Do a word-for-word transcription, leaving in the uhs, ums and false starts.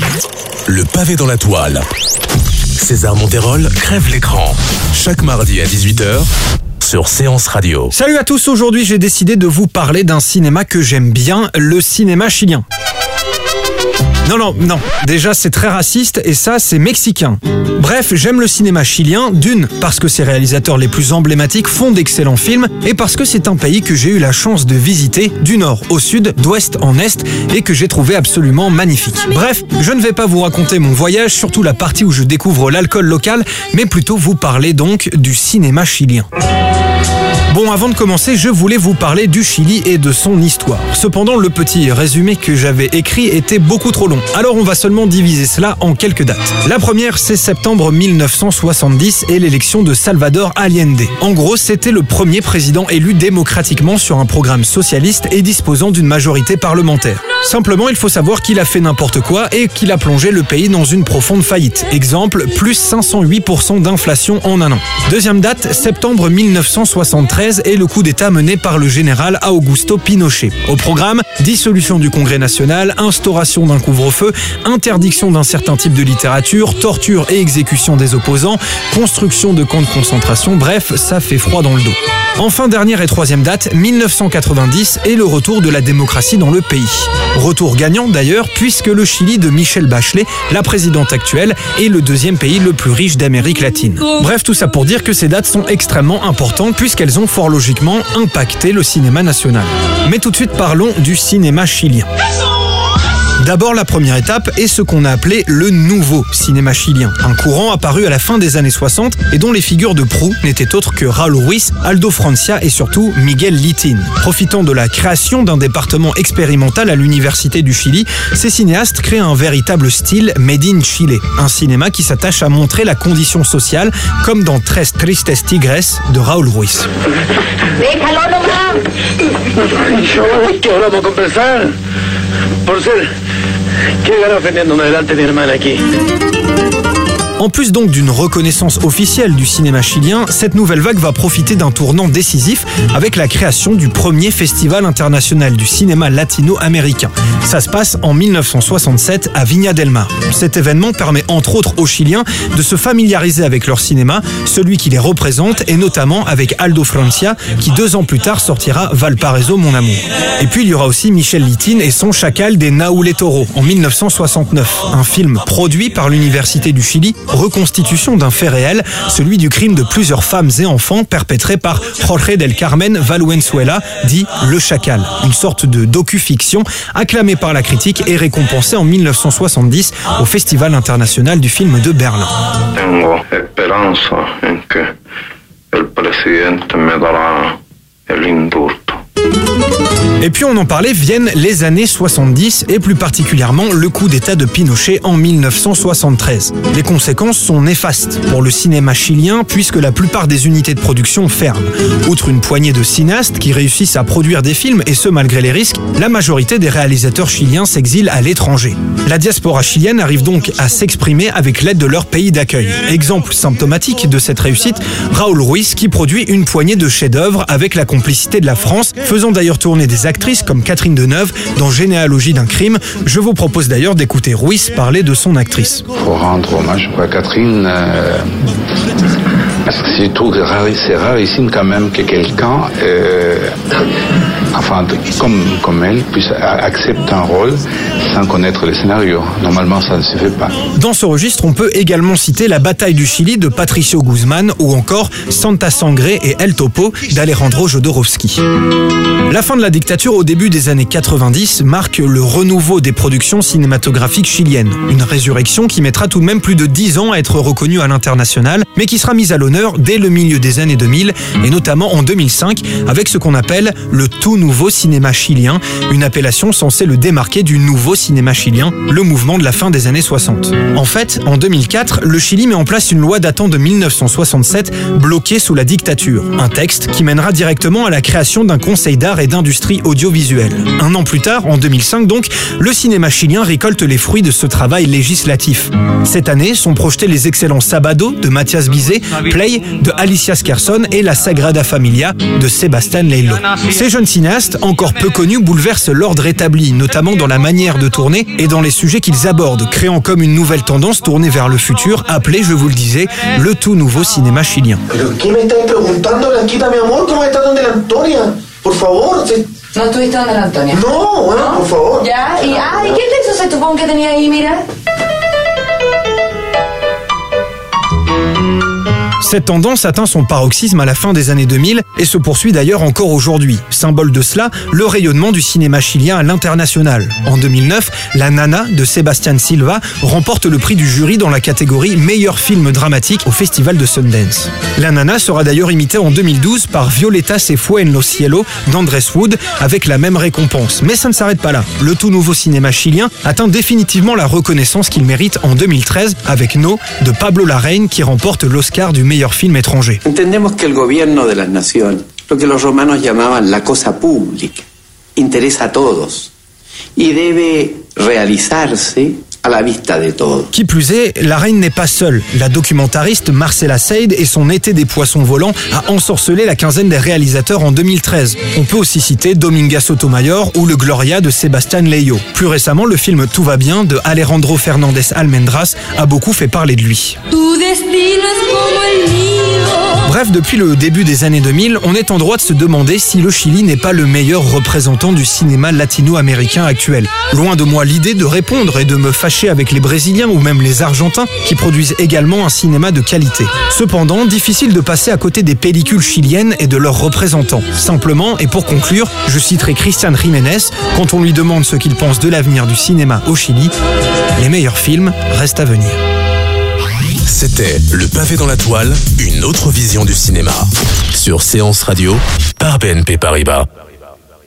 Le pavé dans la toile. César Monterol crève l'écran. Chaque mardi à dix-huit heures sur Séance Radio. Salut à tous, aujourd'hui j'ai décidé de vous parler d'un cinéma que j'aime bien, le cinéma chilien. Non, non, non. Déjà, c'est très raciste et ça, c'est mexicain. Bref, j'aime le cinéma chilien, d'une, parce que ses réalisateurs les plus emblématiques font d'excellents films et parce que c'est un pays que j'ai eu la chance de visiter du nord au sud, d'ouest en est et que j'ai trouvé absolument magnifique. Bref, je ne vais pas vous raconter mon voyage, surtout la partie où je découvre l'alcool local, mais plutôt vous parler donc du cinéma chilien. Bon, avant de commencer, je voulais vous parler du Chili et de son histoire. Cependant, le petit résumé que j'avais écrit était beaucoup trop long. Alors on va seulement diviser cela en quelques dates. La première, c'est septembre mille neuf cent soixante-dix et l'élection de Salvador Allende. En gros, c'était le premier président élu démocratiquement sur un programme socialiste et disposant d'une majorité parlementaire. Simplement, il faut savoir qu'il a fait n'importe quoi et qu'il a plongé le pays dans une profonde faillite. Exemple, plus cinq cent huit pour cent d'inflation en un an. Deuxième date, septembre mille neuf cent soixante-treize et le coup d'État mené par le général Augusto Pinochet. Au programme, dissolution du Congrès national, instauration d'un couvre-feu, interdiction d'un certain type de littérature, torture et exécution des opposants, construction de camps de concentration, bref, ça fait froid dans le dos. Enfin, dernière et troisième date, mille neuf cent quatre-vingt-dix et le retour de la démocratie dans le pays. Retour gagnant d'ailleurs, puisque le Chili de Michelle Bachelet, la présidente actuelle, est le deuxième pays le plus riche d'Amérique latine. Bref, tout ça pour dire que ces dates sont extrêmement importantes puisqu'elles ont fort logiquement impacté le cinéma national. Mais tout de suite, parlons du cinéma chilien. D'abord, la première étape est ce qu'on a appelé le nouveau cinéma chilien, un courant apparu à la fin des années soixante et dont les figures de proue n'étaient autres que Raúl Ruiz, Aldo Francia et surtout Miguel Litin. Profitant de la création d'un département expérimental à l'Université du Chili, ces cinéastes créent un véritable style made in Chile, un cinéma qui s'attache à montrer la condition sociale, comme dans Tres Tristes Tigres de Raúl Ruiz. En plus donc d'une reconnaissance officielle du cinéma chilien, cette nouvelle vague va profiter d'un tournant décisif avec la création du premier festival international du cinéma latino-américain. Ça se passe en mille neuf cent soixante-sept à Viña del Mar. Cet événement permet entre autres aux Chiliens de se familiariser avec leur cinéma, celui qui les représente et notamment avec Aldo Francia qui deux ans plus tard sortira Valparaiso mon amour. Et puis il y aura aussi Michel Litin et son Chacal des Nahuel Toro en mille neuf cent soixante-neuf, un film produit par l'Université du Chili, reconstitution d'un fait réel, celui du crime de plusieurs femmes et enfants perpétré par Jorge del Carmen Valenzuela, dit Le Chacal, une sorte de docu-fiction acclamée par la critique et récompensée en mille neuf cent soixante-dix au Festival international du film de Berlin. Tengo esperanza en que el presidente me dará el indulto. Et puis on en parlait, viennent les années soixante-dix et plus particulièrement le coup d'État de Pinochet en mille neuf cent soixante-treize. Les conséquences sont néfastes pour le cinéma chilien puisque la plupart des unités de production ferment. Outre une poignée de cinéastes qui réussissent à produire des films et ce malgré les risques, la majorité des réalisateurs chiliens s'exilent à l'étranger. La diaspora chilienne arrive donc à s'exprimer avec l'aide de leur pays d'accueil. Exemple symptomatique de cette réussite, Raúl Ruiz qui produit une poignée de chefs-d'œuvre avec la complicité de la France, faisant d'ailleurs tourner des actrices comme Catherine Deneuve dans Généalogie d'un crime. Je vous propose d'ailleurs d'écouter Ruiz parler de son actrice. Il faut rendre hommage à Catherine. Euh, parce que c'est tout, c'est rarissime quand même que quelqu'un, euh, enfin, comme, comme elle, puisse accepter un rôle sans connaître le scénario. Normalement, ça ne se fait pas. Dans ce registre, on peut également citer La bataille du Chili de Patricio Guzmán ou encore Santa Sangre et El Topo d'Alejandro Jodorowsky. La fin de la dictature au début des années quatre-vingt-dix marque le renouveau des productions cinématographiques chiliennes. Une résurrection qui mettra tout de même plus de dix ans à être reconnue à l'international, mais qui sera mise à l'honneur dès le milieu des années deux mille, et notamment en deux mille cinq, avec ce qu'on appelle le tout nouveau cinéma chilien, une appellation censée le démarquer du nouveau cinéma chilien, le mouvement de la fin des années soixante. En fait, en deux mille quatre, le Chili met en place une loi datant de mille neuf cent soixante-sept, bloquée sous la dictature. Un texte qui mènera directement à la création d'un conseil d'art et d'industrie audiovisuelle. Un an plus tard, en deux mille cinq donc, le cinéma chilien récolte les fruits de ce travail législatif. Cette année sont projetés les excellents Sabado de Mathias Bizet, Play de Alicia Skerson et La Sagrada Familia de Sebastián Lelio. Ces jeunes cinéastes, encore peu connus, bouleversent l'ordre établi, notamment dans la manière de tourner et dans les sujets qu'ils abordent, créant comme une nouvelle tendance tournée vers le futur, appelée, je vous le disais, le tout nouveau cinéma chilien. Por favor. ¿No estuviste donde la Antonia? No, bueno, ¿no? Por favor. Ya, y, ah, ¿y qué texto se tuvo que tenía ahí, mira? Cette tendance atteint son paroxysme à la fin des années deux mille et se poursuit d'ailleurs encore aujourd'hui. Symbole de cela, le rayonnement du cinéma chilien à l'international. En deux mille neuf, La Nana de Sebastián Silva remporte le prix du jury dans la catégorie meilleur film dramatique au festival de Sundance. La Nana sera d'ailleurs imitée en deux mille douze par Violeta se fue en los cielos d'Andrés Wood avec la même récompense. Mais ça ne s'arrête pas là. Le tout nouveau cinéma chilien atteint définitivement la reconnaissance qu'il mérite en deux mille treize avec No de Pablo Larraín qui remporte l'Oscar du meilleur film étranger. Entendemos que el gobierno de las naciones, lo que los romanos llamaban la cosa pública, interesa a todos y debe realizarse à la vista de todos. Qui plus est, la reine n'est pas seule. La documentariste Marcela Seid et son Été des poissons volants a ensorcelé la quinzaine des réalisateurs en deux mille treize. On peut aussi citer Dominga Sotomayor ou le Gloria de Sebastián Lelio. Plus récemment, le film Tout va bien de Alejandro Fernández Almendras a beaucoup fait parler de lui. Bref, depuis le début des années deux mille, on est en droit de se demander si le Chili n'est pas le meilleur représentant du cinéma latino-américain actuel. Loin de moi l'idée de répondre et de me fâcher avec les Brésiliens ou même les Argentins qui produisent également un cinéma de qualité. Cependant, difficile de passer à côté des pellicules chiliennes et de leurs représentants. Simplement, et pour conclure, je citerai Christian Jiménez, quand on lui demande ce qu'il pense de l'avenir du cinéma au Chili, les meilleurs films restent à venir. C'était Le Pavé dans la Toile, une autre vision du cinéma. Sur Séance Radio, par B N P Paribas.